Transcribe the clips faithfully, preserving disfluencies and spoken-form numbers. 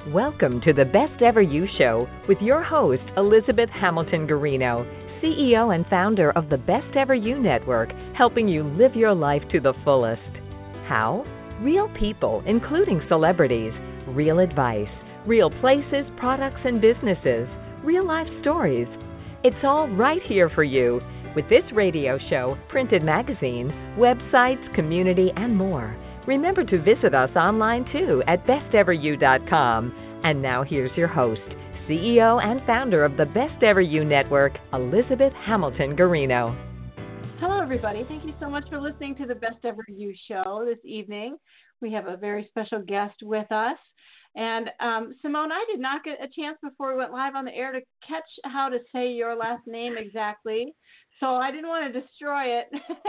Welcome to the Best Ever You Show with your host, Elizabeth Hamilton Garino, C E O and founder of the Best Ever You Network, helping you live your life to the fullest. How? Real people, including celebrities, real advice, real places, products, and businesses, real life stories. It's all right here for you with this radio show, printed magazine, websites, community, and more. Remember to visit us online too at best ever you dot com. And now here's your host, C E O and founder of the Best Ever You Network, Elizabeth Hamilton Garino. Hello, everybody. Thank you so much for listening to the Best Ever You Show this evening. We have a very special guest with us. And um, Simone, I did not get a chance before we went live on the air to catch how to say your last name exactly. So I didn't want to destroy it.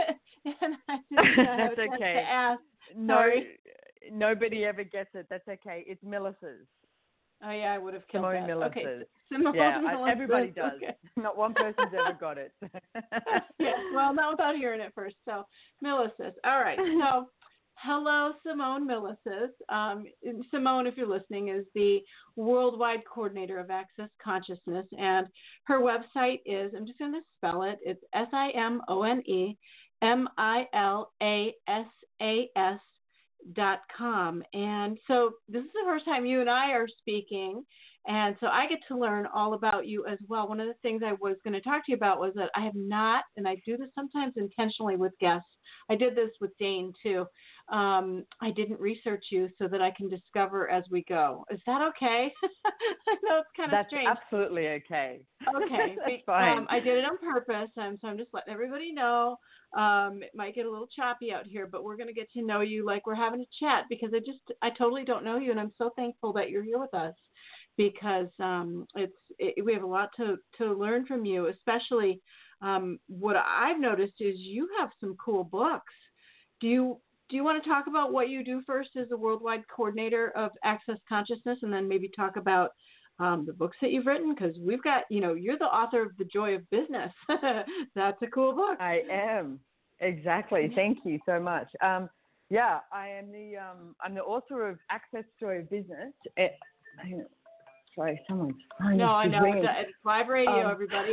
and I didn't uh, have a chance okay. to ask. No, Sorry. Nobody ever gets it. That's okay. It's Melissa's. Oh, yeah, I would have killed Simone that. Melissa's. Okay. Simone yeah, Melissa's. everybody does. Okay. Not one person's ever got it. yeah, well, not without hearing it first. So, Melissa's. All right. So, hello, Simone Melissa's. Um, Simone, if you're listening, is the worldwide coordinator of Access Consciousness. And her website is, I'm just going to spell it, it's S I M O N E M I L A S A S dot com. And so this is the first time you and I are speaking, and so I get to learn all about you as well. One of the things I was going to talk to you about was that I have not, and I do this sometimes intentionally with guests, I did this with Dane too, um, I didn't research you so that I can discover as we go. Is that okay? I know it's kind of That's strange. That's absolutely okay. Okay. That's fine. Um, I did it on purpose, um, so I'm just letting everybody know. Um, it might get a little choppy out here, but we're going to get to know you like we're having a chat, because I just, I totally don't know you, and I'm so thankful that you're here with us, because um, it's, it, we have a lot to, to learn from you, especially um, what I've noticed is you have some cool books. Do you, do you want to talk about what you do first as the worldwide coordinator of Access Consciousness, and then maybe talk about Um, the books that you've written? Because we've got, you know, you're the author of The Joy of Business. That's a cool book. I am. Exactly. Thank you so much. Um, yeah, I am the um, I'm the author of Access Joy of Business. It, I, sorry, someone's phone No, I is know. ringing. It's, it's live radio, Um, everybody.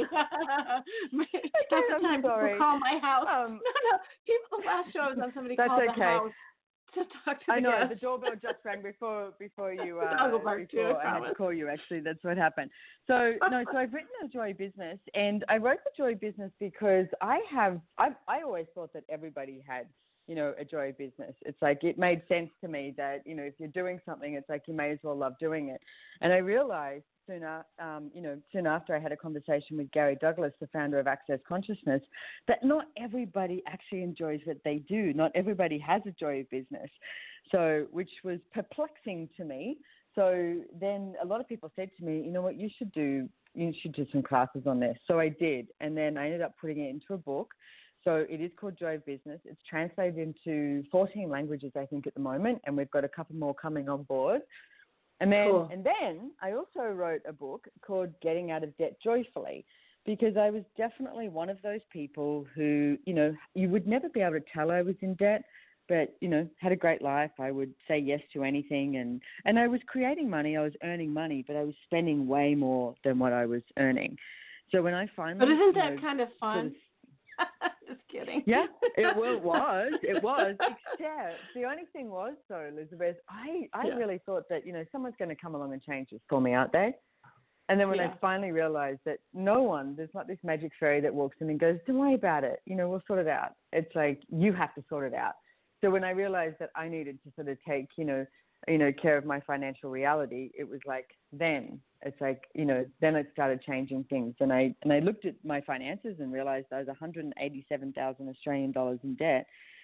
okay, Sometimes I'm sorry. people call my house. Um, no, no. People, the last show I was on, somebody That's called okay. the house to talk to the I know guest. the doorbell just rang before before you uh, Dog will bark too, before I I had to promise. call you. Actually, that's what happened. So no, so I've written a Joy Business, and I wrote the Joy Business because I have I I always thought that everybody had, you know, a Joy Business. It's like it made sense to me that, you know, if you're doing something, it's like you may as well love doing it. And I realized soon, um, you know, soon after I had a conversation with Gary Douglas, the founder of Access Consciousness, that not everybody actually enjoys what they do. Not everybody has a Joy of Business. So, which was perplexing to me. So then a lot of people said to me, you know what, you should do, you should do some classes on this. So I did. And then I ended up putting it into a book. So it is called Joy of Business. It's translated into fourteen languages, I think, at the moment. And we've got a couple more coming on board. And then, Cool. and then I also wrote a book called Getting Out of Debt Joyfully, because I was definitely one of those people who, you know, you would never be able to tell I was in debt, but, you know, had a great life. I would say yes to anything. And, and I was creating money. I was earning money, but I was spending way more than what I was earning. So when I finally... But isn't that you know, kind of fun? sort of, Just kidding. yeah, it, well, it was. It was. Except the only thing was, though, Elizabeth, I, I Yeah. really thought that, you know, someone's going to come along and change this for me, aren't they? And then when Yeah. I finally realized that no one, there's not this magic fairy that walks in and goes, don't worry about it. You know, we'll sort it out. It's like you have to sort it out. So when I realized that I needed to sort of take, you know, you know, care of my financial reality, it was like then it's like, you know, then it started changing things. And I and I looked at my finances and realized I was one hundred eighty-seven thousand Australian dollars in debt,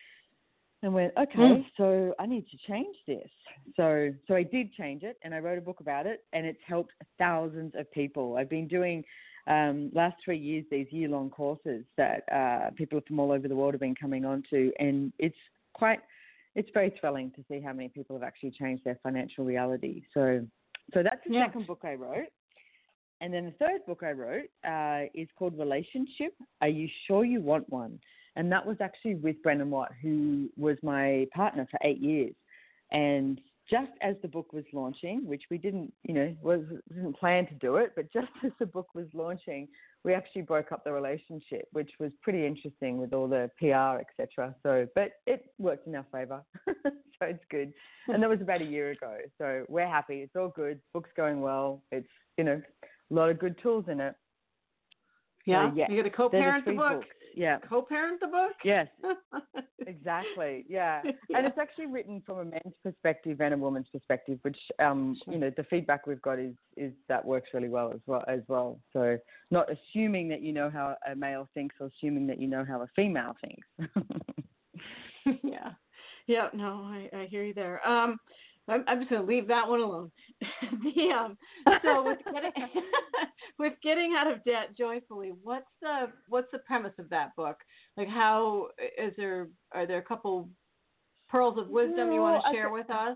and went, okay, mm. so I need to change this. So so I did change it, and I wrote a book about it, and it's helped thousands of people. I've been doing um, last three years these year-long courses that uh, people from all over the world have been coming on to, and it's quite it's very thrilling to see how many people have actually changed their financial reality. So so that's the yeah. second book I wrote. And then the third book I wrote uh, is called Relationship. Are You Sure You Want One? And that was actually with Brendan Watt, who was my partner for eight years. And just as the book was launching, which we didn't, you know, was, didn't plan to do it, but just as the book was launching, we actually broke up the relationship, which was pretty interesting with all the P R, et cetera. So, but it worked in our favor, so it's good. And that was about a year ago. So we're happy. It's all good. Book's going well. It's, you know, a lot of good tools in it. Yeah, so, yeah. You got to co-parent the book. Books. Yeah. Co-parent the book? Yes, exactly. Yeah. yeah. And it's actually written from a men's perspective and a woman's perspective, which, um, sure. you know, the feedback we've got is, is that works really well as well as well. So not assuming that you know how a male thinks or assuming that you know how a female thinks. yeah. Yeah. No, I, I hear you there. Um, I'm, I'm just going to leave that one alone. the, um, so with getting with getting out of debt joyfully, what's the what's the premise of that book? Like, how is there? Are there a couple pearls of wisdom well, you want to share th- with us?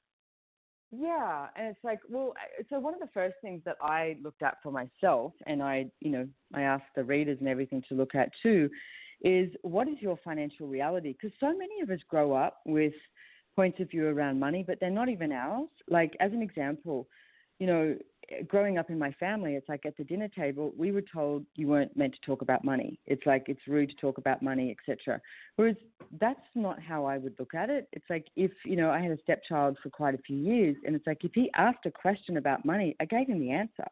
Yeah, and it's like, well, so one of the first things that I looked at for myself, and I, you know, I asked the readers and everything to look at too, is what is your financial reality? Because so many of us grow up with points of view around money, but they're not even ours. Like, as an example, you know, growing up in my family, it's like at the dinner table, we were told you weren't meant to talk about money. It's like it's rude to talk about money, et cetera. Whereas that's not how I would look at it. It's like if, you know, I had a stepchild for quite a few years, and it's like if he asked a question about money, I gave him the answer.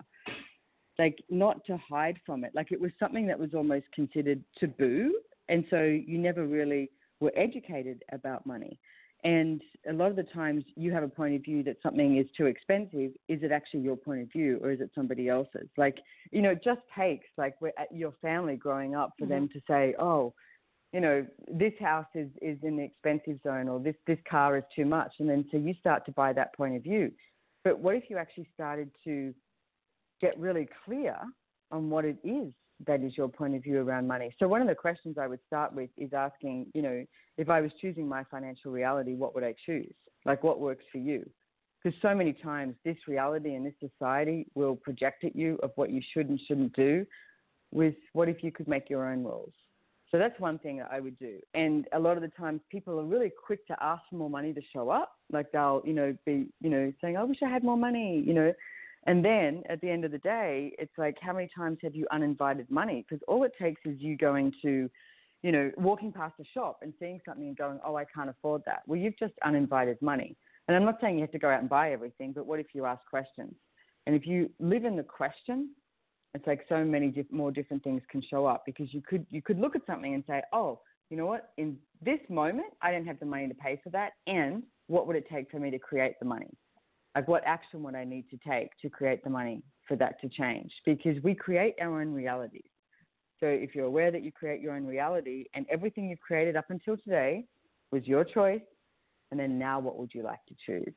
Like, not to hide from it. Like, it was something that was almost considered taboo, and so you never really were educated about money. And a lot of the times you have a point of view that something is too expensive. Is it actually your point of view, or is it somebody else's? Like, you know, it just takes, like, we're at your family growing up for mm-hmm. them to say, oh, you know, this house is, is in the expensive zone, or this, this car is too much. And then so you start to buy that point of view. But what if you actually started to get really clear on what it is that is your point of view around money? So one of the questions I would start with is asking, you know, if I was choosing my financial reality, what would I choose? Like, what works for you? Because so many times this reality and this society will project at you of what you should and shouldn't do with what if you could make your own rules? So that's one thing that I would do. And a lot of the times people are really quick to ask for more money to show up. Like, they'll, you know, be, you know, saying, I wish I had more money, you know. And then at the end of the day, it's like, how many times have you uninvited money? Because all it takes is you going to, you know, walking past a shop and seeing something and going, oh, I can't afford that. Well, you've just uninvited money. And I'm not saying you have to go out and buy everything, but what if you ask questions? And if you live in the question, it's like so many diff- more different things can show up, because you could you could look at something and say, oh, you know what, in this moment, I don't have the money to pay for that. And what would it take for me to create the money? Like, what action would I need to take to create the money for that to change? Because we create our own realities. So if you're aware that you create your own reality, and everything you've created up until today was your choice, and then now what would you like to choose?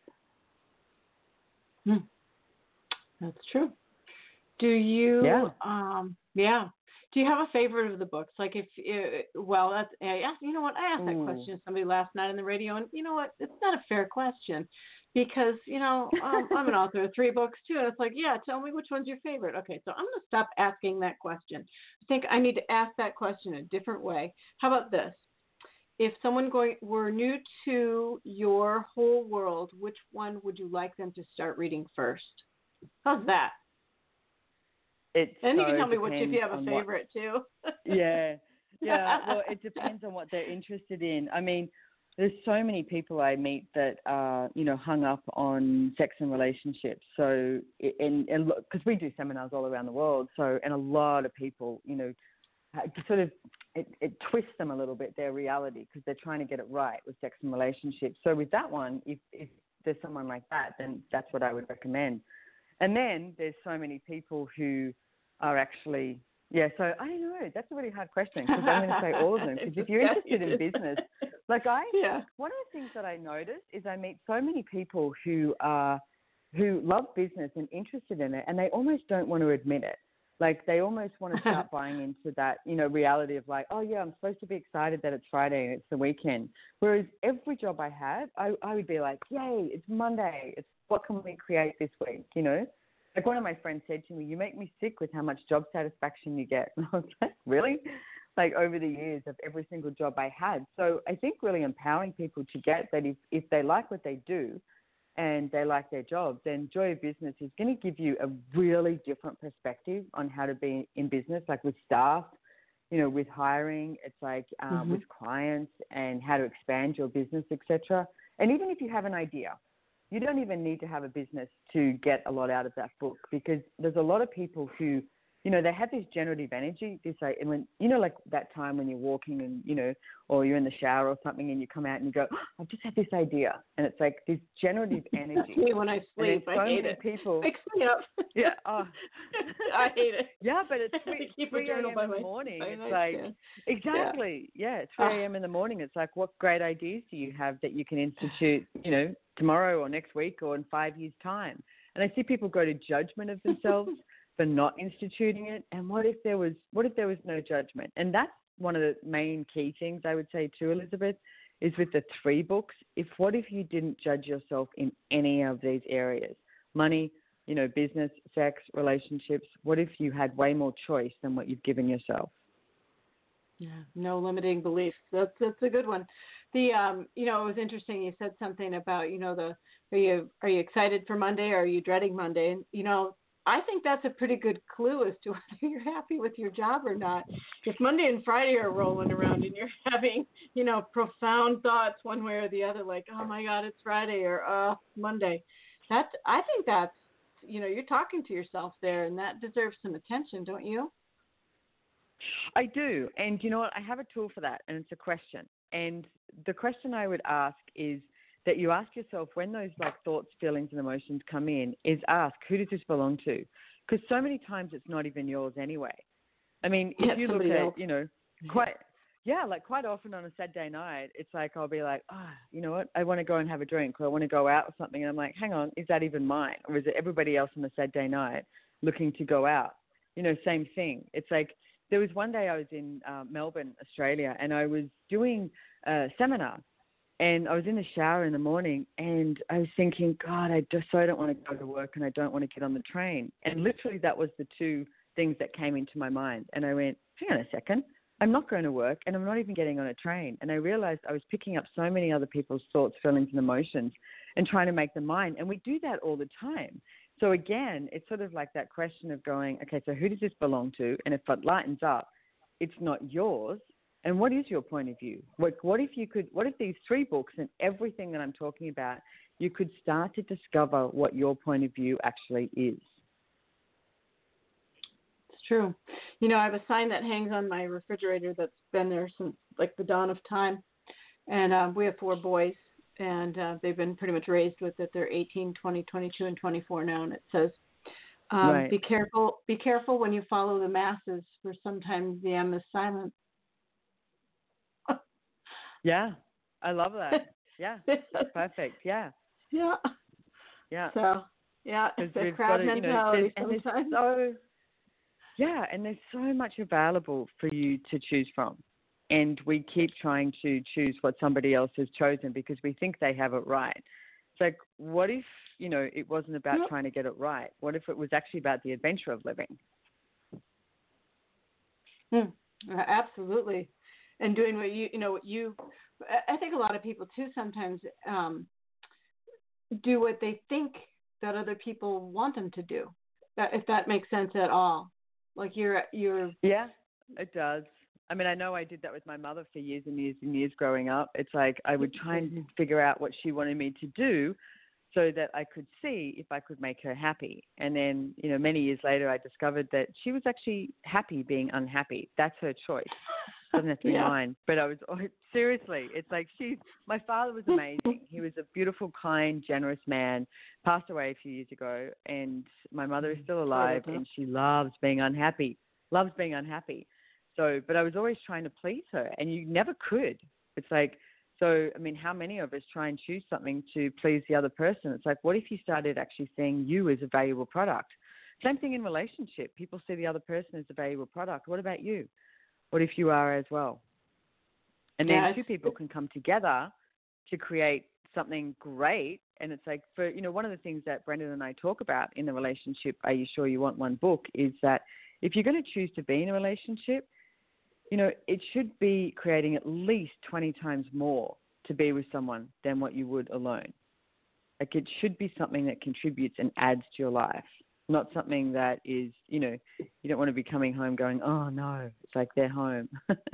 Hmm. That's true. Do you, yeah. um, yeah. Do you have a favorite of the books? Like, if, uh, well, that's, I asked, you know what, I asked Ooh. that question to somebody last night on the radio, and you know what, it's not a fair question. Because, you know, um, I'm an author of three books, too. And it's like, yeah, tell me which one's your favorite. Okay, so I'm going to stop asking that question. I think I need to ask that question a different way. How about this? If someone going were new to your whole world, which one would you like them to start reading first? How's that? It and so you can tell me which if you have a favorite, what, too. yeah. Yeah, well, it depends on what they're interested in. I mean, there's so many people I meet that are, you know, hung up on sex and relationships. So, and because we do seminars all around the world, so, and a lot of people, you know, sort of, it, it twists them a little bit, their reality, because they're trying to get it right with sex and relationships. So with that one, if, if there's someone like that, then that's what I would recommend. And then there's so many people who are actually, yeah, so I don't know. That's a really hard question, because I'm going to say all of them. Because if you're interested in business, like I, yeah. one of the things that I notice is I meet so many people who are, who love business and interested in it, and they almost don't want to admit it. Like, they almost want to start buying into that, you know, reality of like, oh yeah, I'm supposed to be excited that it's Friday and it's the weekend. Whereas every job I had, I, I would be like, yay, it's Monday. It's what can we create this week, you know? Like, one of my friends said to me, you make me sick with how much job satisfaction you get. And I was like, really? Like, over the years of every single job I had. So I think really empowering people to get that if, if they like what they do, and they like their job, then Joy of Business is going to give you a really different perspective on how to be in business, like with staff, you know, with hiring, it's like um, mm-hmm. with clients and how to expand your business, et cetera. And even if you have an idea, you don't even need to have a business to get a lot out of that book, because there's a lot of people who, you know, they have this generative energy. This, like, and when, you know, like that time when you're walking and, you know, or you're in the shower or something and you come out and you go, oh, I've just had this idea. And it's like this generative energy. Me when I sleep, so I hate many it. People, Wakes me up. Yeah. Oh. I hate it. Yeah, but it's three, keep three a journal a.m. by in the my, morning. by It's my like, stand. exactly. Yeah, yeah it's three a.m. in the morning. It's like, what great ideas do you have that you can institute, you know, tomorrow or next week or in five years' time? And I see people go to judgment of themselves for not instituting it. And what if there was, what if there was no judgment? And that's one of the main key things I would say too, Elizabeth, is with the three books. If what if you didn't judge yourself in any of these areas, money, you know, business, sex, relationships, what if you had way more choice than what you've given yourself? Yeah, no limiting beliefs. That's that's a good one. The um, you know, it was interesting. You said something about, you know, the are you are you excited for Monday or are you dreading Monday? And you know, I think that's a pretty good clue as to whether you're happy with your job or not. If Monday and Friday are rolling around and you're having, you know, profound thoughts one way or the other, like, oh my God, it's Friday or uh Monday, that I think that's, you know, you're talking to yourself there, and that deserves some attention, don't you? I do. And you know what? I have a tool for that, and it's a question. And the question I would ask is that you ask yourself when those like thoughts, feelings, and emotions come in, is ask, who does this belong to? Because so many times it's not even yours anyway. I mean, if yeah, you look at, else. you know, quite, yeah, like quite often on a Saturday night, it's like I'll be like, oh, you know what? I want to go and have a drink, or I want to go out or something. And I'm like, hang on, is that even mine? Or is it everybody else on the Saturday night looking to go out? You know, same thing. It's like, there was one day I was in uh, Melbourne, Australia, and I was doing a seminar, and I was in the shower in the morning, and I was thinking, God, I just so don't want to go to work, and I don't want to get on the train. And literally that was the two things that came into my mind. And I went, hang on a second, I'm not going to work, and I'm not even getting on a train. And I realized I was picking up so many other people's thoughts, feelings, and emotions and trying to make them mine. And we do that all the time. So again, it's sort of like that question of going, okay, so who does this belong to? And if it lightens up, it's not yours. And what is your point of view? What, what if you could, what if these three books and everything that I'm talking about, you could start to discover what your point of view actually is? It's true. You know, I have a sign that hangs on my refrigerator that's been there since like the dawn of time. And um, we have four boys. And uh, they've been pretty much raised with it. They're eighteen, twenty, twenty-two, and twenty-four now. And it says, um, right. be careful, be careful when you follow the masses, for sometimes the M is silent. Yeah, I love that. Yeah, that's perfect. Yeah. Yeah. Yeah. So, yeah, it's the crowd to, mentality you know, sometimes. So, yeah, and there's so much available for you to choose from. And we keep trying to choose what somebody else has chosen because we think they have it right. It's like, what if, you know, it wasn't about yep. trying to get it right? What if it was actually about the adventure of living? Hmm. Absolutely. And doing what you, you know, what you, I think a lot of people too sometimes um, do what they think that other people want them to do, that, if that makes sense at all. Like you're, you're. Yeah, it does. I mean, I know I did that with my mother for years and years and years growing up. It's like I would try and figure out what she wanted me to do so that I could see if I could make her happy. And then, you know, many years later, I discovered that she was actually happy being unhappy. That's her choice. It doesn't have to be yeah. mine. But I was, oh, seriously, it's like she's, my father was amazing. He was a beautiful, kind, generous man, passed away a few years ago. And my mother is still alive and she loves being unhappy, loves being unhappy. So, but I was always trying to please her, and you never could. It's like, so, I mean, how many of us try and choose something to please the other person? It's like, what if you started actually seeing you as a valuable product? Same thing in relationship. People see the other person as a valuable product. What about you? What if you are as well? And then yeah, two people can come together to create something great. And it's like, for, you know, one of the things that Brendan and I talk about in the relationship, Are You Sure You Want One book, is that if you're going to choose to be in a relationship, you know, it should be creating at least twenty times more to be with someone than what you would alone. Like it should be something that contributes and adds to your life, not something that is, you know, you don't want to be coming home going, oh no, it's like they're home.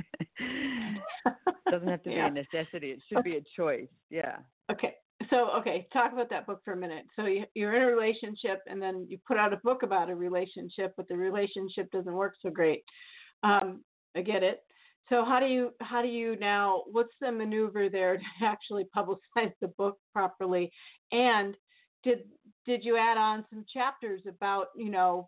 It doesn't have to yeah. be a necessity. It should be a choice. Yeah. Okay. So, okay, talk about that book for a minute. So you, you're in a relationship and then you put out a book about a relationship, but the relationship doesn't work so great. Um, I get it. So how do you, how do you now, what's the maneuver there to actually publicize the book properly? And did, did you add on some chapters about, you know,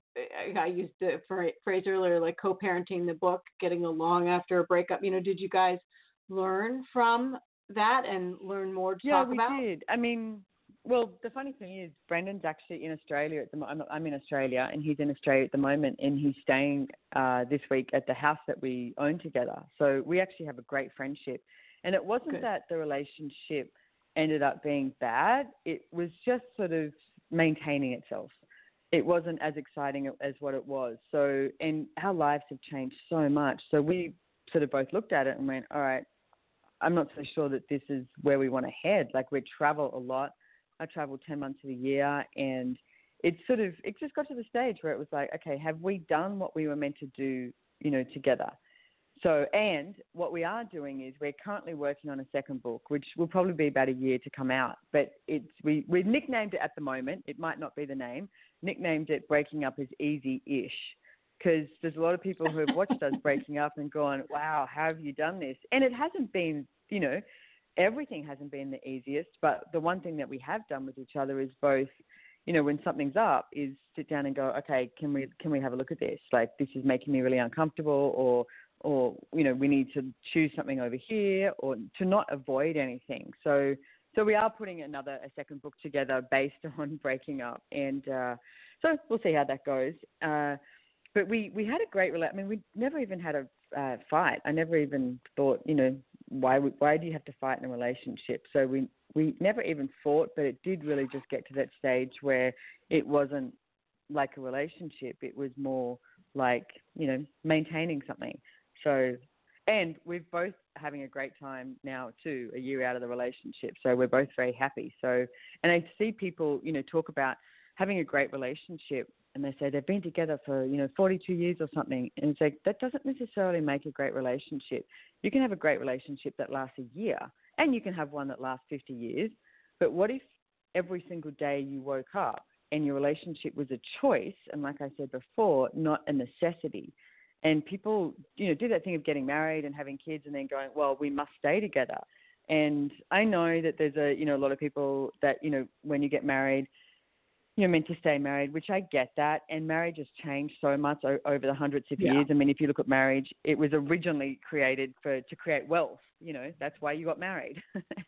I used the phrase earlier, like co-parenting the book, getting along after a breakup. You know, did you guys learn from that and learn more to yeah, talk we about? did. I mean, well, the funny thing is, Brendan's actually in Australia at the moment. I'm in Australia, and he's in Australia at the moment, and he's staying uh, this week at the house that we own together. So we actually have a great friendship, and it wasn't Good. that the relationship ended up being bad. It was just sort of maintaining itself. It wasn't as exciting as what it was. So, and our lives have changed so much. So we sort of both looked at it and went, all right, I'm not so sure that this is where we want to head. Like we travel a lot. I travel ten months of the year, and it sort of, it just got to the stage where it was like, okay, have we done what we were meant to do, you know, together? So, and what we are doing is we're currently working on a second book, which will probably be about a year to come out. But it's we we've nicknamed it at the moment. It might not be the name. Nicknamed it Breaking Up is Easy-ish, because there's a lot of people who have watched us breaking up and gone, wow, how have you done this? And it hasn't been, you know, everything hasn't been the easiest. But the one thing that we have done with each other is both, you know, when something's up, is sit down and go, okay, can we can we have a look at this? Like this is making me really uncomfortable, or or, you know, we need to choose something over here, or to not avoid anything. So so we are putting another, a second book together based on breaking up. And uh, so we'll see how that goes. Uh, but we, we had a great relationship. I mean, we never even had a uh, fight. I never even thought, you know, why would, why do you have to fight in a relationship? So we, we never even fought, but it did really just get to that stage where it wasn't like a relationship. It was more like, you know, maintaining something. So, and we're both having a great time now too, a year out of the relationship. So we're both very happy. So, and I see people, you know, talk about having a great relationship, and they say they've been together for, you know, forty-two years or something. And it's like, that doesn't necessarily make a great relationship. You can have a great relationship that lasts a year, and you can have one that lasts fifty years. But what if every single day you woke up and your relationship was a choice? And like I said before, not a necessity. And people, you know, do that thing of getting married and having kids and then going, well, we must stay together. And I know that there's a, you know, a lot of people that, you know, when you get married, you're meant to stay married, which I get that. And marriage has changed so much o- over the hundreds of yeah. years. I mean, if you look at marriage, it was originally created for to create wealth. You know, that's why you got married.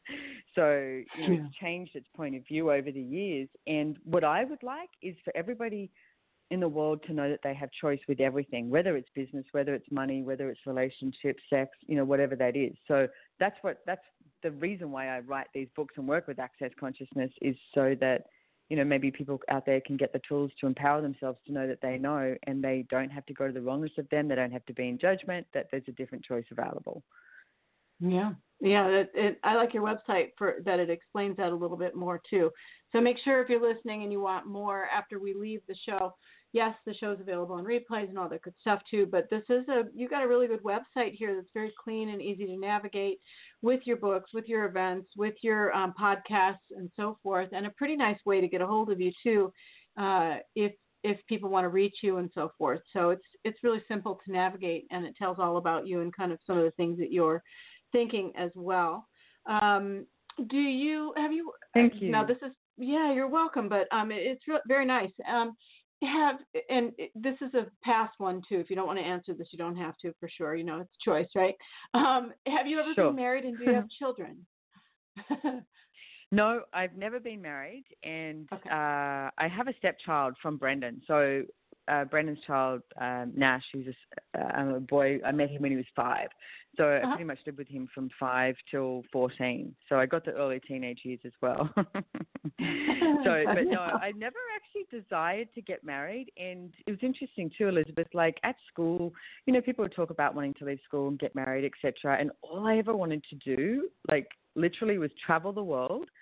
So, you know, yeah. it's changed its point of view over the years. And what I would like is for everybody in the world to know that they have choice with everything, whether it's business, whether it's money, whether it's relationships, sex, you know, whatever that is. So that's what, that's the reason why I write these books and work with Access Consciousness, is so that, you know, maybe people out there can get the tools to empower themselves to know that they know, and they don't have to go to the wrongness of them. They don't have to be in judgment, that there's a different choice available. Yeah. Yeah. It, it, I like your website for that. It explains that a little bit more too. So make sure if you're listening and you want more after we leave the show, yes, the show's available on replays and all that good stuff too, but this is a, you got a really good website here that's very clean and easy to navigate with your books, with your events, with your um, podcasts and so forth, and a pretty nice way to get a hold of you too, uh, if if people want to reach you and so forth. So it's it's really simple to navigate, and it tells all about you and kind of some of the things that you're thinking as well. Um, do you, have you, Thank you. Now this is, yeah, you're welcome, but um, it, it's re- very nice. Um, have, and this is a past one too. If you don't want to answer this, you don't have to, for sure. You know, it's a choice, right? Um, have you ever Sure. been married, and do you have children? No, I've never been married, and Okay. uh, I have a stepchild from Brendan. So uh, Brendan's child, um, Nash, he's a, uh, a boy. I met him when he was five. So Uh-huh. I pretty much lived with him from five till fourteen. So I got the early teenage years as well. So, but no, I never actually desired to get married. And it was interesting too, Elizabeth, like at school, you know, people would talk about wanting to leave school and get married, et cetera. And all I ever wanted to do, like literally, was travel the world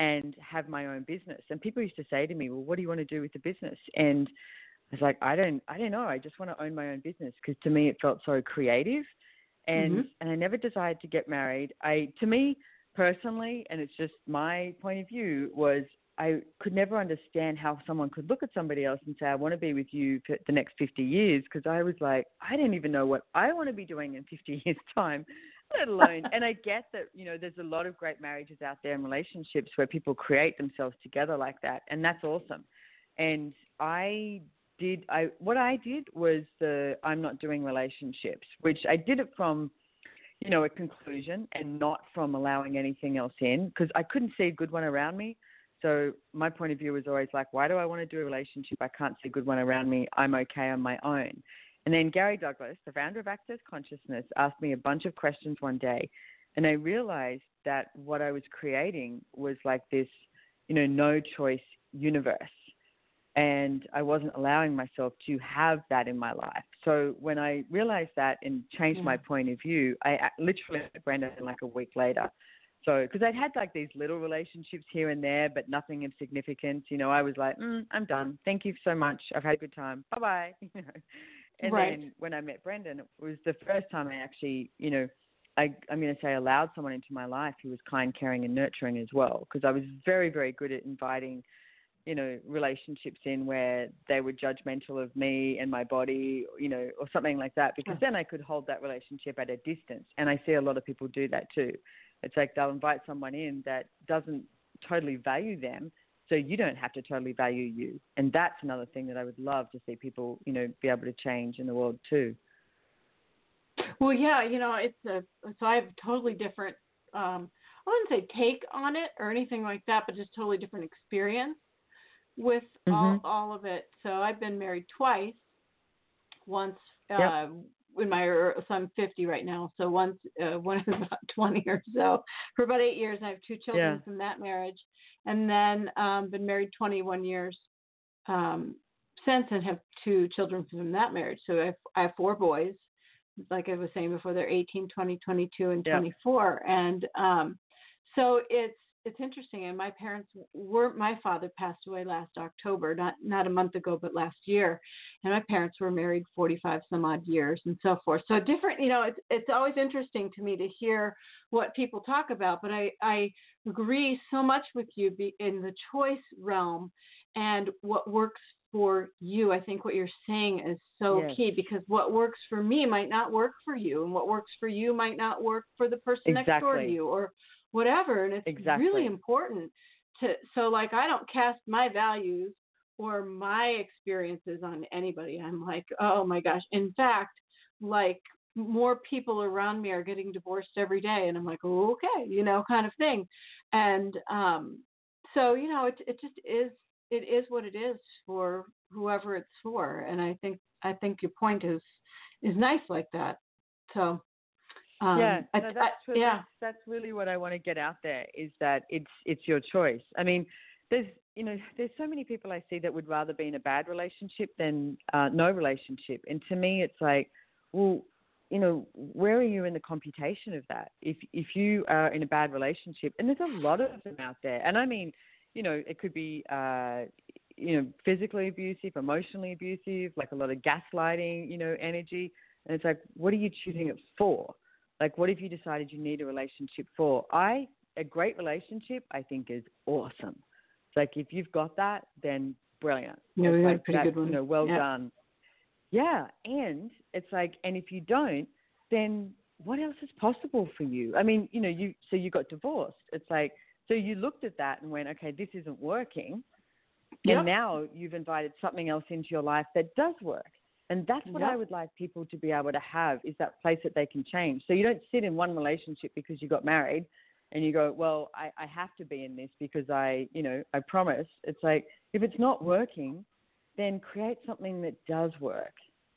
and have my own business. And people used to say to me, well, what do you want to do with the business? And I was like, I don't, I don't know. I just want to own my own business, because to me it felt so creative, and Mm-hmm. and I never decided to get married. I, to me personally, and it's just my point of view, was I could never understand how someone could look at somebody else and say, I want to be with you for the next fifty years, because I was like, I don't even know what I want to be doing in fifty years' time, let alone. And I get that, you know, there's a lot of great marriages out there and relationships where people create themselves together like that, and that's awesome. And I did, I what I did was the I'm not doing relationships, which I did it from, you know, a conclusion and not from allowing anything else in, because I couldn't see a good one around me. So my point of view was always like, why do I want to do a relationship? I can't see a good one around me. I'm okay on my own. And then Gary Douglas, the founder of Access Consciousness, asked me a bunch of questions one day, and I realized that what I was creating was like this, you know, no choice universe. And I wasn't allowing myself to have that in my life. So when I realized that and changed Yeah. my point of view, I literally met Brendan like a week later. So, because I'd had like these little relationships here and there, but nothing of significance. You know, I was like, mm, I'm done. Thank you so much. I've had a good time. Bye-bye. You know? And Right. then when I met Brendan, it was the first time I actually, you know, I, I'm going to say allowed someone into my life who was kind, caring, and nurturing as well. Because I was very, very good at inviting, you know, relationships in where they were judgmental of me and my body, you know, or something like that, because then I could hold that relationship at a distance. And I see a lot of people do that too. It's like they'll invite someone in that doesn't totally value them, so you don't have to totally value you. And that's another thing that I would love to see people, you know, be able to change in the world too. Well, yeah, you know, it's a, so I have a totally different, um, I wouldn't say take on it or anything like that, but just totally different experience with Mm-hmm. all, all of it. So I've been married twice, once, uh, Yep. in my, so I'm fifty right now. So once, uh, one is about twenty or so for about eight years. And I have two children Yeah. from that marriage, and then, um, been married twenty-one years, um, since, and have two children from that marriage. So I have, I have four boys, like I was saying before, they're eighteen, twenty, twenty-two, and Yep. twenty-four. And, um, so it's, it's interesting. And my parents were, my father passed away last October, not, not a month ago, but last year. And my parents were married forty-five some odd years and so forth. So different, you know, it's, it's always interesting to me to hear what people talk about, but I, I agree so much with you be, in the choice realm and what works for you. I think what you're saying is so Yes. key, because what works for me might not work for you, and what works for you might not work for the person next door to Exactly. you, or whatever. And it's Exactly. really important to, so like, I don't cast my values or my experiences on anybody. I'm like, oh my gosh. In fact, like, more people around me are getting divorced every day. And I'm like, oh, okay, you know, kind of thing. And, um, so, you know, it, it just is, it is what it is for whoever it's for. And I think, I think your point is, is nice like that. So, Um, yeah, I, no, that's, I, really, yeah. that's that's really what I want to get out there, is that it's it's your choice. I mean, there's you know there's so many people I see that would rather be in a bad relationship than uh, no relationship, and to me it's like, well, you know, where are you in the computation of that? If if you are in a bad relationship, and there's a lot of them out there, and I mean, you know, it could be uh, you know physically abusive, emotionally abusive, like a lot of gaslighting, you know, energy, and it's like, what are you choosing it for? Like, what if you decided you need a relationship for? I, a great relationship, I think, is awesome. It's like, if you've got that, then brilliant. Yeah, it's we had like, a pretty that, good one. You know, well yeah. done. Yeah, and it's like, and if you don't, then what else is possible for you? I mean, you know, you so you got divorced. It's like, so you looked at that and went, okay, this isn't working. Yep. And now you've invited something else into your life that does work. And that's what Yep. I would like people to be able to have, is that place that they can change. So you don't sit in one relationship because you got married and you go, well, I, I have to be in this because I, you know, I promise. It's like, if it's not working, then create something that does work.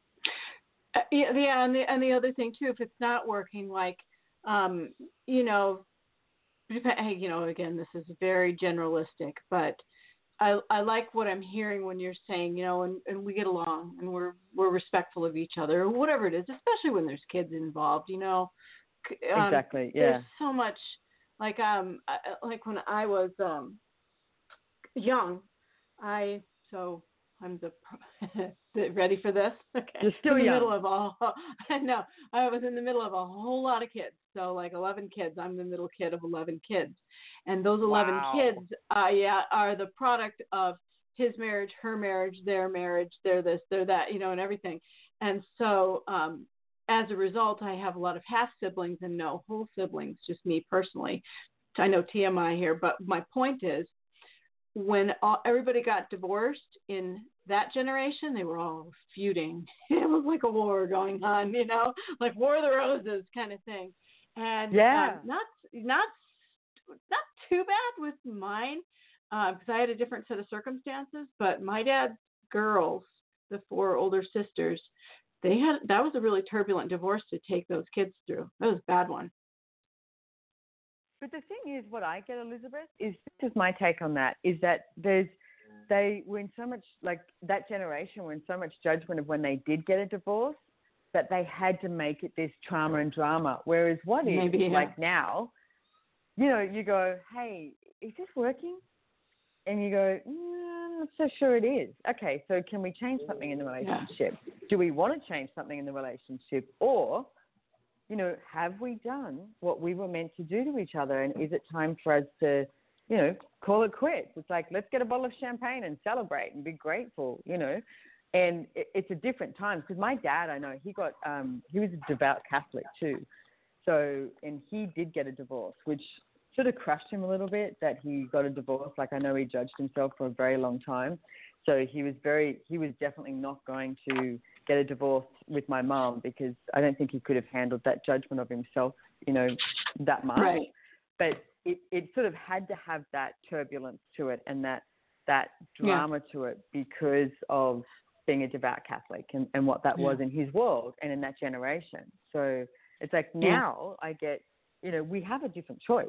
Uh, yeah, yeah, and the and the other thing too, if it's not working, like, um, you know, hey, you know, again, this is very generalistic, but I I like what I'm hearing when you're saying, you know, and, and we get along and we're we're respectful of each other, or whatever it is, especially when there's kids involved, you know. Um, Exactly. Yeah. There's so much Like um, I, like when I was um young, I so I'm the ready for this. Okay, You're still in the young. middle of all. No, I was in the middle of a whole lot of kids. So like eleven kids. I'm the middle kid of eleven kids, and those eleven Wow. kids, uh, yeah, are the product of his marriage, her marriage, their marriage, they're this, they're that, you know, and everything. And so um, as a result, I have a lot of half siblings and no whole siblings, just me personally. I know T M I here, but my point is, when all, everybody got divorced in that generation, they were all feuding. It was like a war going on, you know, like War of the Roses kind of thing. And yeah. um, not not not too bad with mine, because uh, I had a different set of circumstances. But my dad's girls, the four older sisters, they had that was a really turbulent divorce to take those kids through. That was a bad one. But the thing is, what I get, Elizabeth, is this is my take on that, is that there's, they were in so much, like that generation were in so much judgment of when they did get a divorce that they had to make it this trauma and drama. Whereas what is, Maybe, yeah. like now, you know, you go, hey, is this working? And you go, mm, I'm not so sure it is. Okay, so can we change something in the relationship? Yeah. Do we want to change something in the relationship? Or, you know, have we done what we were meant to do to each other? And is it time for us to, you know, call it quits? It's like, let's get a bottle of champagne and celebrate and be grateful, you know. And it, it's a different time. Because my dad, I know, he got, um, he was a devout Catholic too. So, and he did get a divorce, which sort of crushed him a little bit that he got a divorce. Like, I know he judged himself for a very long time. So he was very, he was definitely not going to get a divorce with my mom because I don't think he could have handled that judgment of himself, you know, that much. Right. But it, it sort of had to have that turbulence to it and that, that drama yeah. to it because of being a devout Catholic and, and what that yeah. was in his world and in that generation. So it's like now yeah. I get, you know, we have a different choice.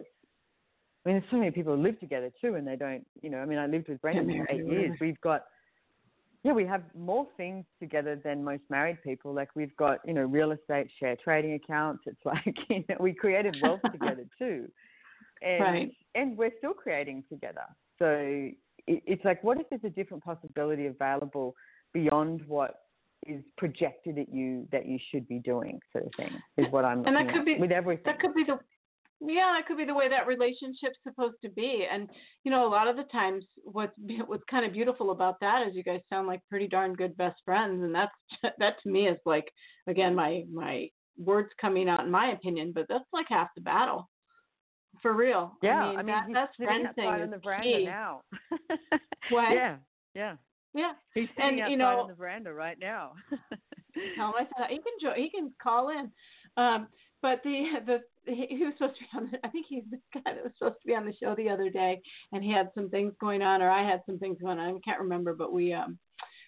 I mean, there's so many people who live together too, and they don't, you know, I mean, I lived with Brendan for eight years. We've got, yeah, we have more things together than most married people. Like we've got, you know, real estate, share trading accounts. It's like, you know, we created wealth together too. And, right. and we're still creating together. So it, it's like, what if there's a different possibility available beyond what is projected at you that you should be doing, sort of thing, is what I'm looking and that could at be, with everything. That could be the Yeah, that could be the way that relationship's supposed to be. And, you know, a lot of the times what's, what's kind of beautiful about that is you guys sound like pretty darn good best friends. And that's, that to me is like, again, my, my words coming out in my opinion, but that's like half the battle. For real. Yeah. I mean, I mean that, he's that's sitting friend outside thing on the is veranda key. now. What? Yeah. Yeah. Yeah. He's sitting and, outside you know, on the veranda right now. tell him I said he can jo- he can call in. Um, But the the he was supposed to be on. The, I think he's the guy that was supposed to be on the show the other day, and he had some things going on, or I had some things going on. I can't remember, but we um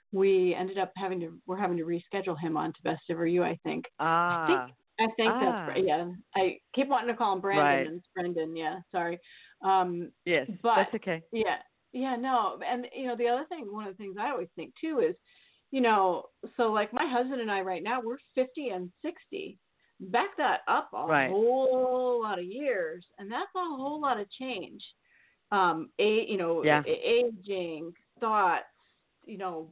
we ended up having to we're having to reschedule him on to Best Ever You. I think. Ah. I think I think ah. that's right. Yeah. I keep wanting to call him Brandon, right. and it's Brendan. Yeah. Sorry. Um, yes. But that's okay. Yeah. Yeah. No. And you know the other thing, one of the things I always think too is, you know, so like my husband and I right now we're fifty and sixty. Back that up a right. whole lot of years, and that's a whole lot of change. Um, a you know, yeah. aging, thoughts, you know,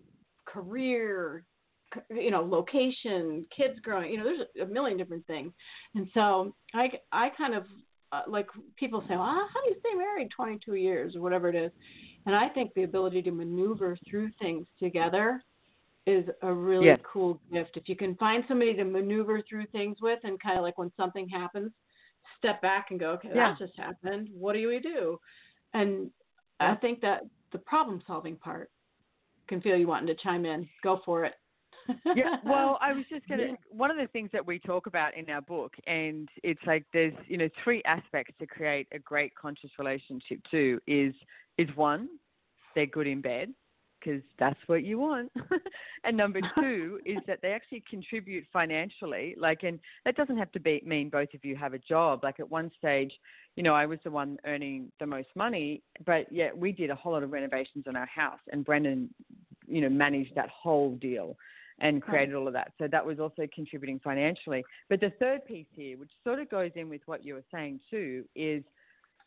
career, you know, location, kids growing. You know, there's a million different things, and so I, I kind of uh, like people say, well, how do you stay married twenty-two years or whatever it is? And I think the ability to maneuver through things together is a really yes. cool gift. If you can find somebody to maneuver through things with and kind of like when something happens, step back and go, okay, yeah. that just happened. What do we do? And yeah. I think that the problem solving part can feel you wanting to chime in. Go for it. yeah. Well, I was just going to, yeah. one of the things that we talk about in our book, and it's like there's, you know, three aspects to create a great conscious relationship too, is, is one, they're good in bed, because that's what you want. And number two is that they actually contribute financially. Like, and that doesn't have to be mean both of you have a job. Like at one stage, you know, I was the one earning the most money, but yeah, we did a whole lot of renovations on our house, and Brendan, you know, managed that whole deal and created all of that. So that was also contributing financially. But the third piece here, which sort of goes in with what you were saying too, is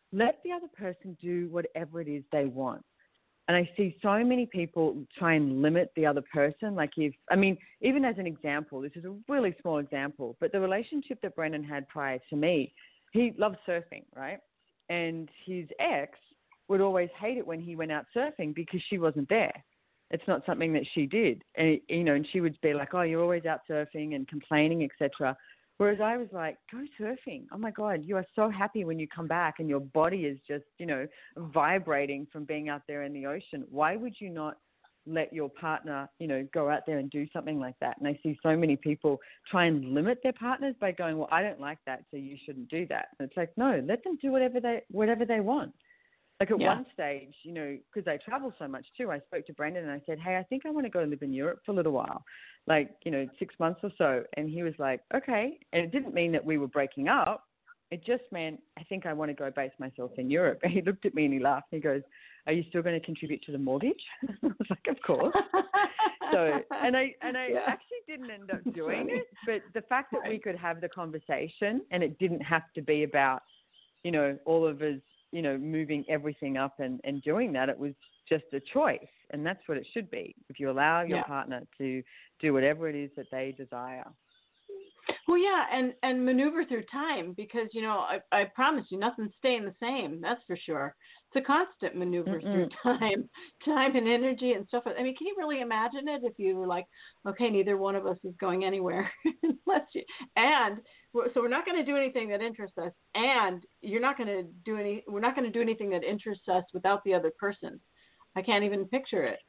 let the other person do whatever it is they want. And I see so many people try and limit the other person. Like if, I mean, even as an example, this is a really small example, but the relationship that Brendan had prior to me, he loved surfing, right? And his ex would always hate it when he went out surfing because she wasn't there. It's not something that she did. And, you know, and she would be like, oh, you're always out surfing and complaining, et cetera. Whereas I was like, go surfing. Oh, my God, you are so happy when you come back and your body is just, you know, vibrating from being out there in the ocean. Why would you not let your partner, you know, go out there and do something like that? And I see so many people try and limit their partners by going, well, I don't like that, so you shouldn't do that. And it's like, no, let them do whatever they whatever they want. Like at yeah. one stage, you know, because I travel so much too, I spoke to Brendan and I said, hey, I think I want to go live in Europe for a little while, like, you know, six months or so. And he was like, okay. And it didn't mean that we were breaking up. It just meant, I think I want to go base myself in Europe. And he looked at me and he laughed. And he goes, are you still going to contribute to the mortgage? I was like, of course. So, and I, and I yeah. actually didn't end up doing it. But the fact that right. we could have the conversation and it didn't have to be about, you know, all of us, you know, moving everything up and, and doing that, it was just a choice. And that's what it should be. If you allow your yeah. partner to do whatever it is that they desire. Well, yeah, and, and maneuver through time because, you know, I, I promise you nothing's staying the same. That's for sure. It's a constant maneuver Mm-mm. through time, time and energy and stuff. I mean, can you really imagine it if you were like, okay, neither one of us is going anywhere unless you, and so we're not going to do anything that interests us, and you're not going to do any, we're not going to do anything that interests us without the other person. I can't even picture it.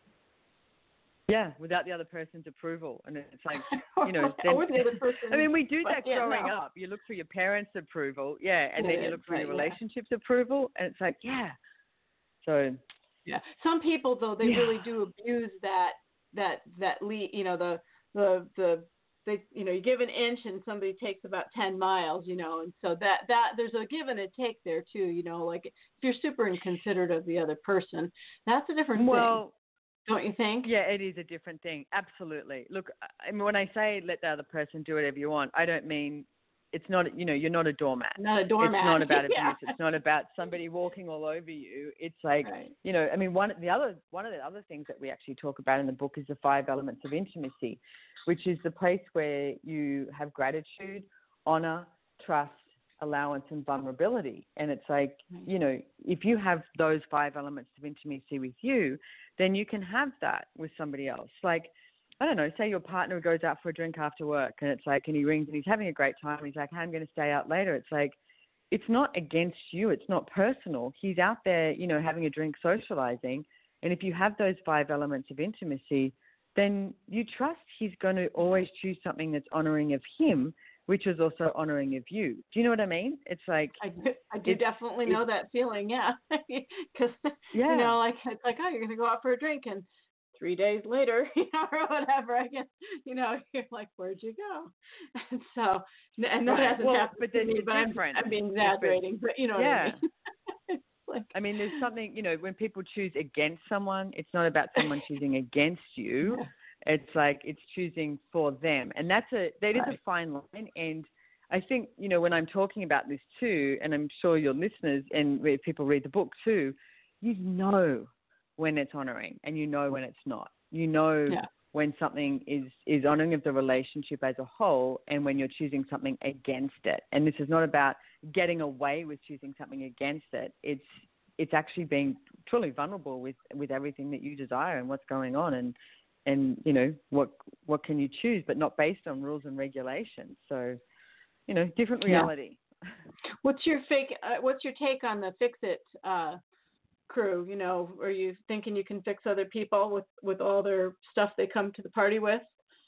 Yeah, without the other person's approval. And it's like, you know, then, or the other person. I mean, we do that yeah, growing no. up. You look for your parents' approval, yeah, and yeah, then you look for right, your yeah. relationship's approval, and it's like, yeah. So. Yeah. Some people, though, they yeah. really do abuse that, that, that lead, you know, the, the, the, they, you know, you give an inch and somebody takes about ten miles, you know, and so that, that there's a give and a take there too, you know, like if you're super inconsiderate of the other person, that's a different well, thing. Don't you think? Yeah, it is a different thing. Absolutely. Look, I mean, when I say let the other person do whatever you want, I don't mean it's not, you know, you're not a doormat. Not a doormat. It's not about abuse. yeah. It's not about somebody walking all over you. It's like, right. you know, I mean, one the other one of the other things that we actually talk about in the book is the five elements of intimacy, which is the place where you have gratitude, honor, trust, allowance, and vulnerability. And it's like, you know, if you have those five elements of intimacy with you, then you can have that with somebody else. Like, I don't know, say your partner goes out for a drink after work and it's like, and he rings and he's having a great time. And he's like, hey, I'm going to stay out later. It's like, it's not against you. It's not personal. He's out there, you know, having a drink, socializing. And if you have those five elements of intimacy, then you trust he's going to always choose something that's honoring of him, which is also honoring of you. Do you know what I mean? It's like I do, I do definitely know that feeling, yeah. Because yeah. you know, like it's like, oh, you're gonna go out for a drink, and three days later, you know, or whatever, I guess, you know, you're like, where'd you go? And so, and that right. hasn't well, happened but to me, but I'm, I'm being exaggerating, but you know yeah. what I mean. It's like, I mean, there's something, you know, when people choose against someone, it's not about someone choosing against you. Yeah. It's like it's choosing for them. And that's a, that is right. a fine line. And I think, you know, when I'm talking about this too, and I'm sure your listeners and people read the book too, you know when it's honoring and you know when it's not. You know yeah. when something is, is honoring of the relationship as a whole and when you're choosing something against it. And this is not about getting away with choosing something against it. It's it's actually being truly vulnerable with, with everything that you desire and what's going on and, and you know, what what can you choose, but not based on rules and regulations. So, you know, different reality. Yeah. What's your fake? Uh, what's your take on the Fix It uh, crew? You know, are you thinking you can fix other people with, with all their stuff they come to the party with?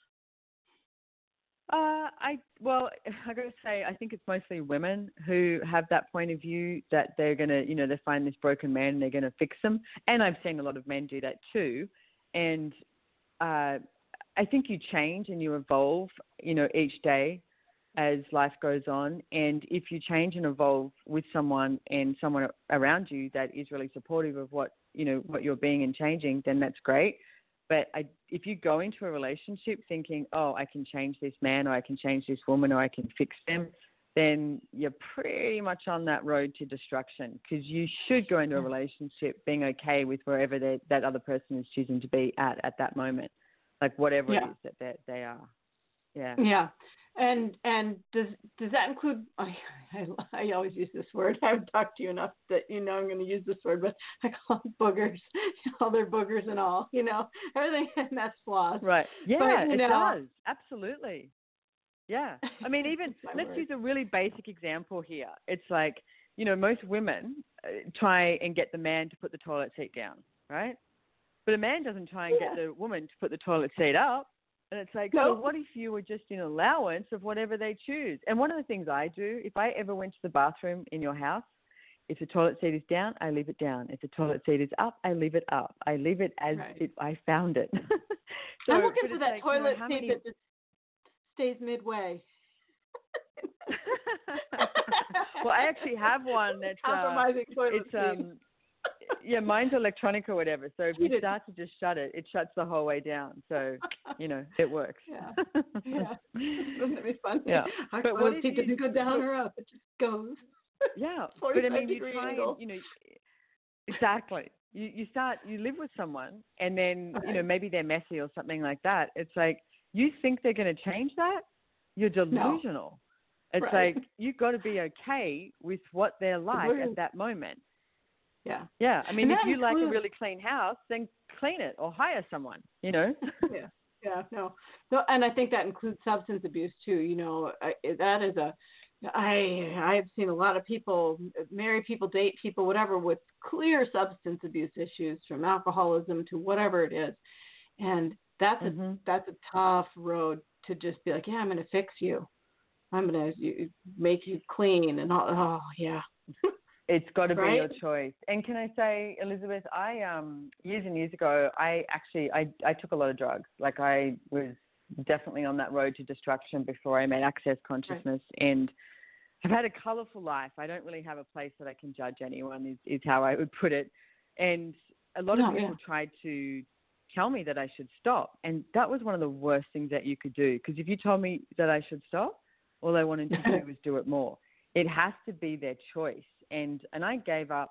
Uh, I well, I got to say, I think it's mostly women who have that point of view that they're gonna, you know, they find this broken man and they're gonna fix them. And I've seen a lot of men do that too. And uh, I think you change and you evolve, you know, each day as life goes on. And if you change and evolve with someone and someone around you that is really supportive of what, you know, what you're being and changing, then that's great. But I, if you go into a relationship thinking, oh, I can change this man or I can change this woman or I can fix them, then you're pretty much on that road to destruction, because you should go into a relationship being okay with wherever that other person is choosing to be at at that moment, like whatever yeah. it is that they are. Yeah. Yeah. And and does does that include? I, I I always use this word. I haven't talked to you enough that you know I'm going to use this word, but I call them boogers. All their boogers and all, you know, everything, and that's flaws. Right. Yeah, but, it know, does. Absolutely. Yeah. I mean, even let's word. use a really basic example here. It's like, you know, most women uh, try and get the man to put the toilet seat down, right? But a man doesn't try and yeah. get the woman to put the toilet seat up. And it's like, no. so what if you were just in allowance of whatever they choose? And one of the things I do, if I ever went to the bathroom in your house, if the toilet seat is down, I leave it down. If the toilet seat is up, I leave it up. I leave it as right. it, I found it. So, I'm looking for that like, toilet you know, seat many... that just stays midway. Well, I actually have one that's compromising uh, toilet it's seat. um yeah, mine's electronic or whatever. So if you Cheated. start to just shut it, it shuts the whole way down. So, you know, it works. Yeah. Yeah. Wouldn't it be fun? Yeah. Our But what toilet if seat you, doesn't go down or up. It just goes. Yeah. But I forty-five mean, you degree try angle. and, you know, exactly. You you start, you live with someone and then, Okay. you know, maybe they're messy or something like that. It's like, you think they're going to change that? You're delusional. No. It's right. like, you've got to be okay with what they're like Delusion. at that moment. Yeah. Yeah. I mean, And if that you like a includes- really clean house, then clean it or hire someone, you know? yeah. Yeah. No. No. And I think that includes substance abuse too. You know, I, that is a, I, I've seen a lot of people, marry people, date people, whatever, with clear substance abuse issues, from alcoholism to whatever it is. And that's mm-hmm. a, that's a tough road to just be like, yeah, I'm going to fix you. I'm going to make you clean and all. Oh yeah. It's got to right? be your choice. And can I say, Elizabeth, I um years and years ago, I actually I, I took a lot of drugs. Like I was definitely on that road to destruction before I made Access Consciousness, right. And I've had a colorful life. I don't really have a place that I can judge anyone. Is is how I would put it. And a lot no, of people yeah. tried to tell me that I should stop, and that was one of the worst things that you could do. Because if you told me that I should stop, all I wanted to do was do it more. It has to be their choice. And and I gave up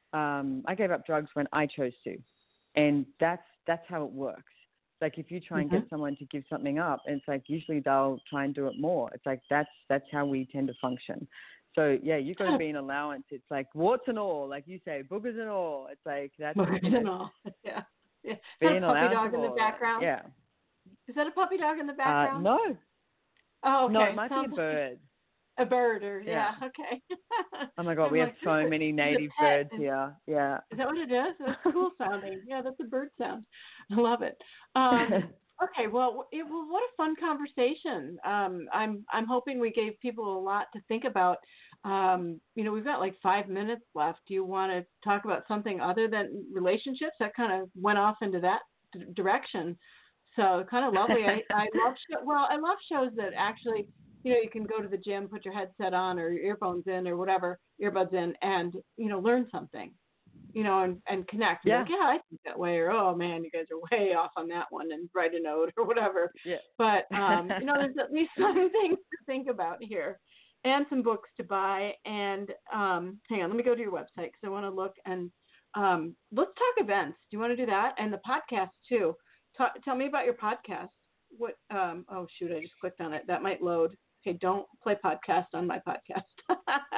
um, I gave up drugs when I chose to, and that's that's how it works. Like if you try and mm-hmm. get someone to give something up, it's like usually they'll try and do it more. It's like that's that's how we tend to function. So yeah, you've got to be an allowance. It's like warts and all, like you say, boogers and all. It's like that's boogers you know, and all. Yeah. Yeah. Is that a puppy dog in the background? Yeah. Is that a puppy dog in the background? Uh, no. Oh, okay. No, it might Sounds be a bird. A bird, or yeah, yeah. okay. Oh my God, I'm we like, have so many native birds here. Yeah. Is that what it is? That's cool sounding. Yeah, that's a bird sound. I love it. Um, okay, well, it, well, what a fun conversation. Um, I'm I'm hoping we gave people a lot to think about. Um, you know, we've got like five minutes left. Do you want to talk about something other than relationships? That kind of went off into that d- direction. So kind of lovely. I, I love show, well, I love shows that actually, you know, you can go to the gym, put your headset on or your earphones in or whatever, earbuds in, and, you know, learn something, you know, and, and connect. Yeah. Like, yeah, I think that way. Or, oh, man, you guys are way off on that one, and write a note or whatever. Yeah. But, um, you know, there's at least some things to think about here and some books to buy. And um, hang on, let me go to your website because I want to look. And um, let's talk events. Do you want to do that? And the podcast, too. Ta- tell me about your podcast. What? Um, oh, shoot, I just clicked on it. That might load. Okay, don't play podcast on my podcast.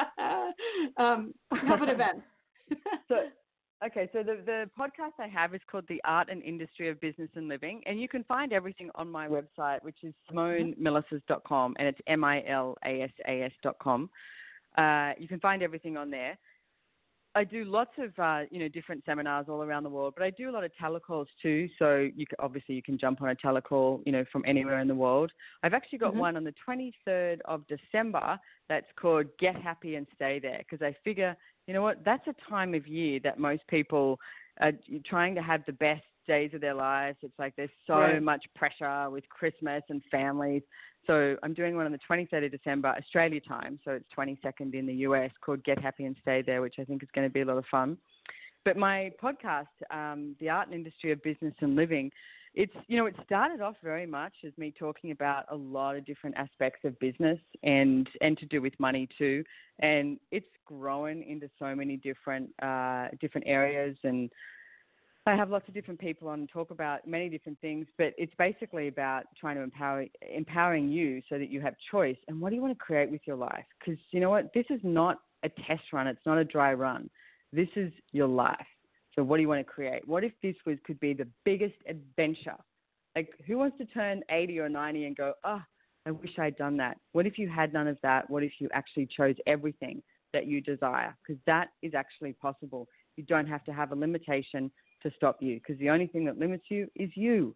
um, how about events? so, okay, so the, the podcast I have is called The Art and Industry of Business and Living, and you can find everything on my website, which is simone milasas dot com, and it's M I L A S A S dot com. Uh, you can find everything on there. I do lots of, uh, you know, different seminars all around the world, but I do a lot of telecalls too. So you can, obviously you can jump on a telecall, you know, from anywhere in the world. I've actually got mm-hmm. one on the twenty-third of December that's called Get Happy and Stay There, because I figure, you know what, that's a time of year that most people are trying to have the best days of their lives. It's like there's so right. much pressure with Christmas and families. So I'm doing one on the twenty-third of December, Australia time, so it's twenty-second in the U S, called Get Happy and Stay There, which I think is going to be a lot of fun. but my podcast, um, The Art and Industry of Business and Living, it's, you know, it started off very much as me talking about a lot of different aspects of business and, and to do with money too. And it's grown into so many different, uh, different areas, and I have lots of different people on and talk about many different things, but it's basically about trying to empower, empowering you so that you have choice. And what do you want to create with your life? Because you know what? This is not a test run. It's not a dry run. This is your life. So what do you want to create? What if this was could be the biggest adventure? Like, who wants to turn eighty or ninety and go, oh, I wish I'd done that? What if you had none of that? What if you actually chose everything that you desire? Because that is actually possible. You don't have to have a limitation to stop you, because the only thing that limits you is you.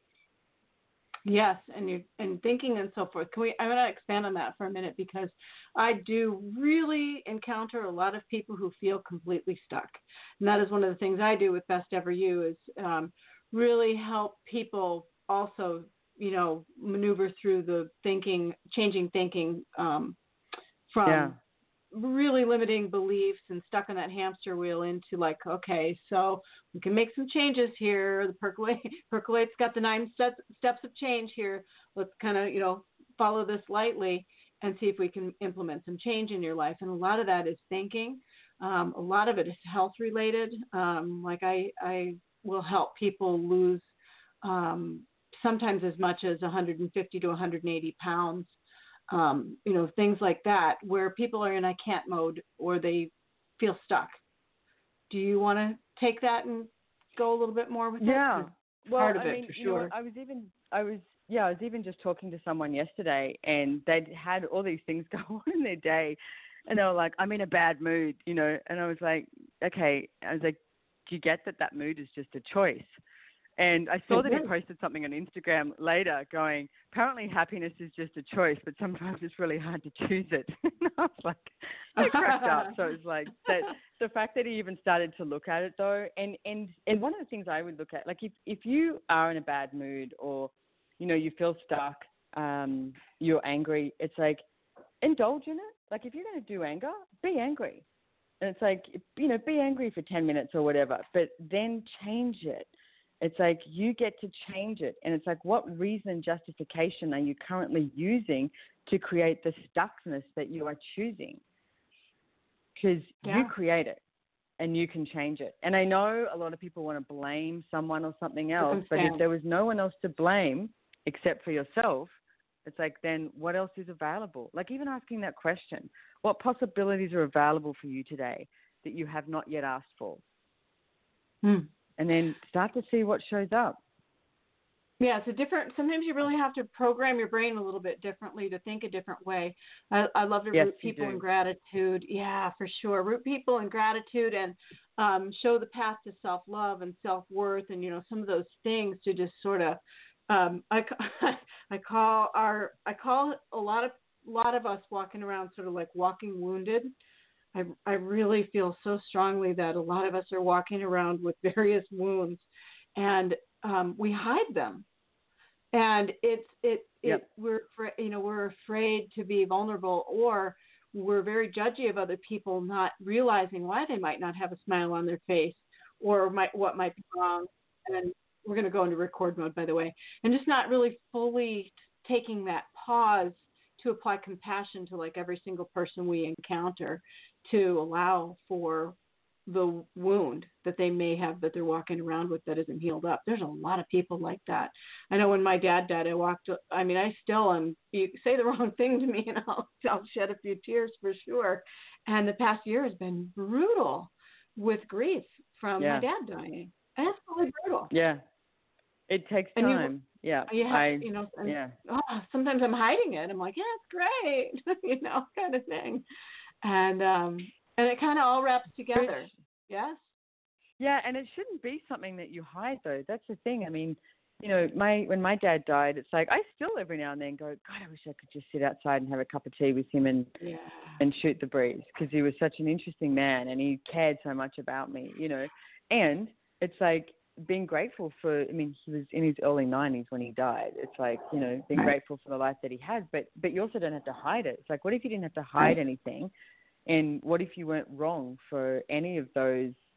Yes, and you and thinking and so forth. Can we? I'm going to expand on that for a minute, because I do really encounter a lot of people who feel completely stuck, and that is one of the things I do with Best Ever You is um, really help people also, you know, maneuver through the thinking, changing thinking um, from. Yeah. really limiting beliefs and stuck on that hamster wheel into like, okay, so we can make some changes here. The percolate, percolate's got the nine steps, steps of change here. Let's kind of, you know, follow this lightly and see if we can implement some change in your life. And a lot of that is thinking. Um, a lot of it is health related. Um, like I, I will help people lose um, sometimes as much as one hundred fifty to one hundred eighty pounds. Um, you know, things like that, where people are in I can't mode or they feel stuck. Do you want to take that and go a little bit more with yeah. it? Yeah. Well, part of I it, mean, for sure. You know, I was even, I was, yeah, I was even just talking to someone yesterday, and they'd had all these things go on in their day, and they were like, I'm in a bad mood, you know, and I was like, okay. I was like, do you get that that mood is just a choice? And I saw that he posted something on Instagram later going, apparently happiness is just a choice, but sometimes it's really hard to choose it. And I was like, I cracked up. So it was like that, the fact that he even started to look at it though. And, and, and one of the things I would look at, like if, if you are in a bad mood or, you know, you feel stuck, um, you're angry, it's like, indulge in it. Like if you're going to do anger, be angry. And it's like, you know, be angry for ten minutes or whatever, but then change it. It's like you get to change it. And it's like, what reason and justification are you currently using to create the stuckness that you are choosing? Because yeah. you create it and you can change it. And I know a lot of people want to blame someone or something else, but if there was no one else to blame except for yourself, it's like, then what else is available? Like even asking that question, what possibilities are available for you today that you have not yet asked for? Hmm. And then start to see what shows up. Yeah, it's a different, sometimes you really have to program your brain a little bit differently to think a different way. I, I love to yes, root people do. in gratitude. Yeah, for sure. Root people in gratitude and um, show the path to self-love and self-worth and, you know, some of those things to just sort of, um, I, I call our, I call a lot of, a lot of us walking around sort of like walking wounded. I, I really feel so strongly that a lot of us are walking around with various wounds, and um, we hide them. And it's it yep. it we're you know we're afraid to be vulnerable, or we're very judgy of other people, not realizing why they might not have a smile on their face, or might what might be wrong. And we're going to go into record mode, by the way, and just not really fully taking that pause to apply compassion to like every single person we encounter, to allow for the wound that they may have that they're walking around with that isn't healed up. There's a lot of people like that. I know when my dad died, I walked, I mean, I still am, you say the wrong thing to me and I'll, I'll shed a few tears for sure. And the past year has been brutal with grief from yeah. my dad dying. Absolutely brutal. Yeah. It takes and time. You, yeah. You, have, I, you know, and, yeah. oh, sometimes I'm hiding it. I'm like, yeah, it's great, you know, kind of thing. And, um, and it kind of all wraps together. Which, yes. Yeah. And it shouldn't be something that you hide though. That's the thing. I mean, you know, my, when my dad died, it's like, I still every now and then go, God, I wish I could just sit outside and have a cup of tea with him and, yeah. and shoot the breeze. Cause he was such an interesting man and he cared so much about me, you know, and it's like, being grateful for, I mean, he was in his early nineties when he died. It's like, you know, being right. grateful for the life that he has, but, but you also don't have to hide it. It's like, what if you didn't have to hide right. anything? And what if you weren't wrong for any of those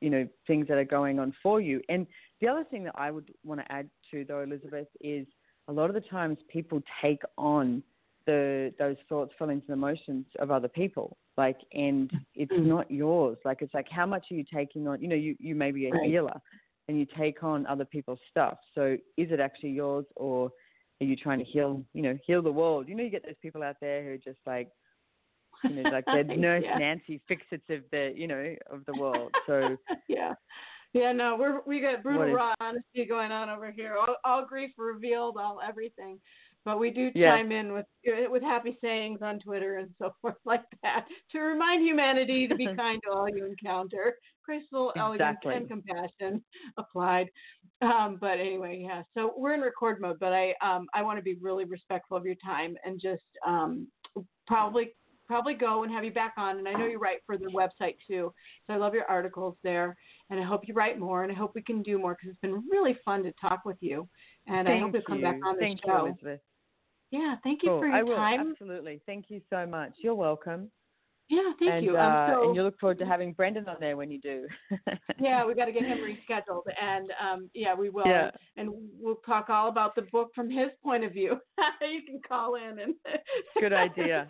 you know, things that are going on for you. And the other thing that I would want to add to, though, Elizabeth, is a lot of the times people take on the those thoughts, feelings, and emotions of other people. Like, and it's mm-hmm. not yours. Like, it's like, how much are you taking on? You know, you, you may be a right. healer and you take on other people's stuff. So is it actually yours, or are you trying to heal, you know, heal the world? You know, you get those people out there who are just like, you know, like the nurse yeah. Nancy Fix-Its of the, you know, of the world. So yeah, yeah, no, we're we got brutal is, raw honesty going on over here. All, all grief revealed, all everything. But we do yes. chime in with with happy sayings on Twitter and so forth like that to remind humanity to be kind to all you encounter. Graceful, exactly. elegance, and compassion applied. Um, but anyway, yeah. So we're in record mode, but I um, I want to be really respectful of your time and just um, probably. probably go and have you back on. And I know you write for the website too. So I love your articles there. And I hope you write more. And I hope we can do more because it's been really fun to talk with you. And thank I hope you'll come you. back on the thank show. You, Elizabeth. Yeah, thank you cool. for your I will, time. Absolutely. Thank you so much. You're welcome. Yeah, thank and, you. Uh, um, so, and you look forward to having Brendan on there when you do. yeah, we got to get him rescheduled. And um, yeah, we will. Yeah. And we'll talk all about the book from his point of view. You can call in. and Good idea.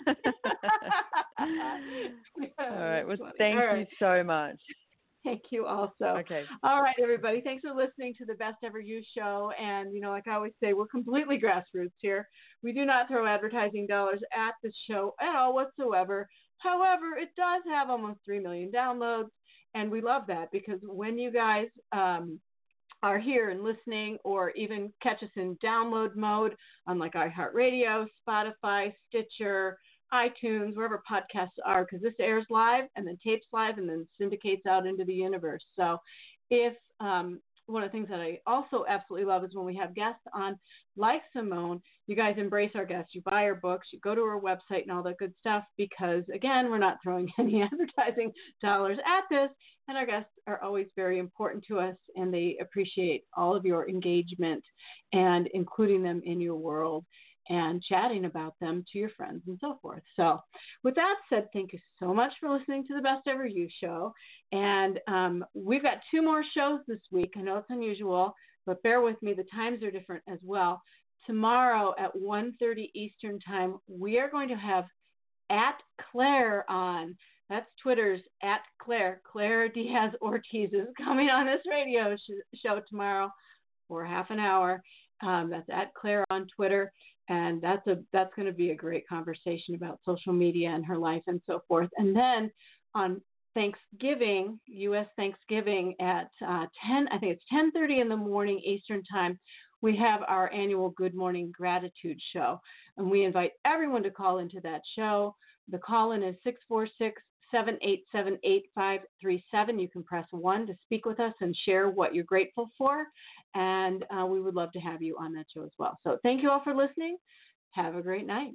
yeah, all right. Well, funny. thank all you right. so much. Thank you also. Okay. All right, everybody. Thanks for listening to the Best Ever You show. And, you know, like I always say, we're completely grassroots here. We do not throw advertising dollars at the show at all whatsoever. However, it does have almost three million downloads. And we love that because when you guys um, are here and listening, or even catch us in download mode on like iHeartRadio, Spotify, Stitcher, iTunes, wherever podcasts are, because this airs live and then tapes live and then syndicates out into the universe. So if um, one of the things that I also absolutely love is when we have guests on like Simone, you guys embrace our guests. You buy our books, you go to our website and all that good stuff because, again, we're not throwing any advertising dollars at this. And our guests are always very important to us, and they appreciate all of your engagement and including them in your world and chatting about them to your friends and so forth. So with that said, thank you so much for listening to the Best Ever You show. And um, we've got two more shows this week. I know it's unusual, but bear with me. The times are different as well. Tomorrow at one thirty Eastern time, we are going to have at Claire on. That's Twitter's at Claire. Claire Diaz Ortiz is coming on this radio sh- show tomorrow for half an hour. Um, that's at Claire on Twitter. And that's a that's going to be a great conversation about social media and her life and so forth. And then on Thanksgiving, U S Thanksgiving at uh, ten, I think it's ten thirty in the morning Eastern time, we have our annual Good Morning Gratitude show. And we invite everyone to call into that show. The call-in is six four six, seven eight seven, eight five three seven. You can press one to speak with us and share what you're grateful for. And uh, we would love to have you on that show as well. So thank you all for listening. Have a great night.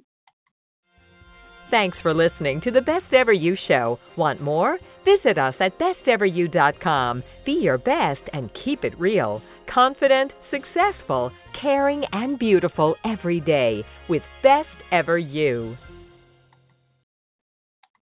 Thanks for listening to the Best Ever You show. Want more? Visit us at best ever you dot com. Be your best and keep it real. Confident, successful, caring, and beautiful every day with Best Ever You.